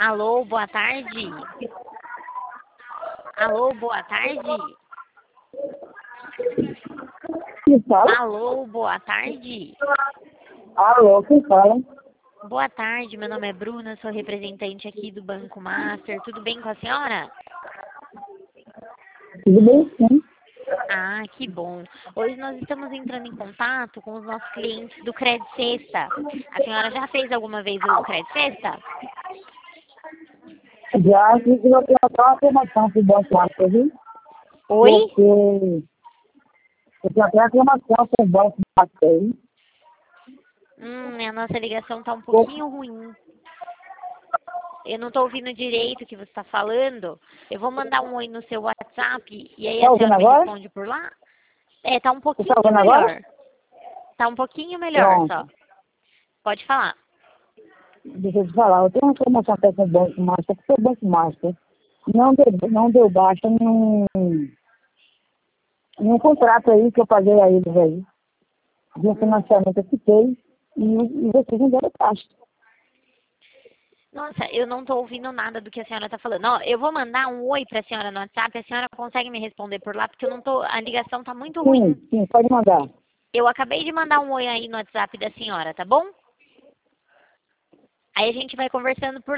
Alô, boa tarde. Alô, boa tarde. Quem fala? Alô, boa tarde. Alô, quem fala? Boa tarde, meu nome é Bruna, sou representante aqui do Banco Master. Tudo bem com a senhora? Tudo bem, sim. Ah, que bom. Hoje nós estamos entrando em contato com os nossos clientes do Credit Sexta. A senhora já fez alguma vez o Credit Sexta? Já fiz uma reclamação para o Banco Master, viu? Oi? Porque eu tenho até reclamação para o Banco Master, viu? A nossa ligação tá um pouquinho ruim. Eu não tô ouvindo direito o que você está falando. Eu vou mandar um oi no seu WhatsApp e aí Tá a ouvindo senhora me agora? responde por lá? É, tá um Você tá pouquinho ouvindo agora? melhor. Tá um pouquinho melhor só. Pronto. Pode falar. Deixa eu te falar, eu tenho uma reclamação até com o Banco Master, porque o Banco Master não deu baixa num contrato aí que eu paguei a eles aí. De um financiamento eu fiquei e vocês não deram baixa. Nossa, eu não tô ouvindo nada do que a senhora tá falando. Ó, eu vou mandar um oi pra senhora no WhatsApp, a senhora consegue me responder por lá, porque eu não tô, a ligação tá muito ruim. Sim, pode mandar. Eu acabei de mandar um oi aí no WhatsApp da senhora, tá bom? Aí a gente vai conversando por